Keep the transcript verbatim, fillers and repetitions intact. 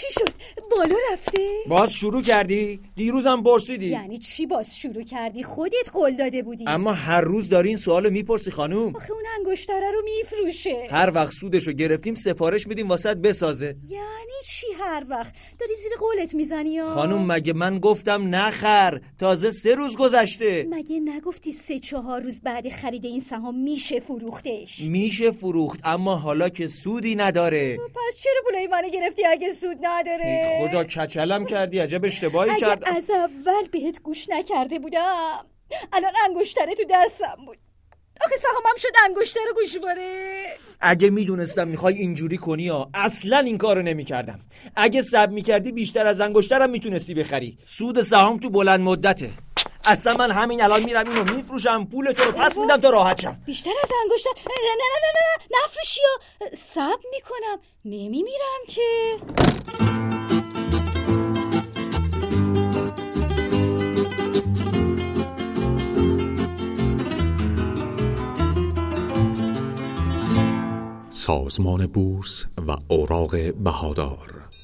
چی شد؟ بالا رفته؟ باز شروع کردی؟ دیروزم پرسیدی. یعنی چی باز شروع کردی؟ خودت قول داده بودی. اما هر روز داری این سوالو میپرسی خانوم. آخه اون انگشتره رو میفروشه. هر وقت سودشو گرفتیم سفارش میدیم واسط بسازه. یعنی چی هر وقت؟ داری زیر قولت میزنی یا؟ خانوم مگه من گفتم نخر؟ تازه سه روز گذشته. مگه نگفتی سه چهار روز بعد خرید این سهام میشه فروختش؟ میشه فروخت، اما حالا که سودی نداره. پس چرا پولای منو گرفتی اگه سود نداره؟ خدا کچلم کردی، عجب اشتباهی کردم. اگه از اول بهت گوش نکرده بودم الان انگشتره تو دستم بود. آخه سهامم شد انگشتر گوش باره. اگه میدونستم میخوای اینجوری کنی ها اصلا این کارو نمیکردم. اگه صبر میکردی بیشتر از انگشترم میتونستی بخری. سود سهام تو بلند مدته. اصلا من همین الان میرم اینو میفروشم، پول تو رو پس میدم تا راحت شم. بیشتر از انگشتر؟ نه نه نه نه نه نفروشی ها. صبر میکنم، نمیمیرم که. سازمان بورس و اوراق بهادار.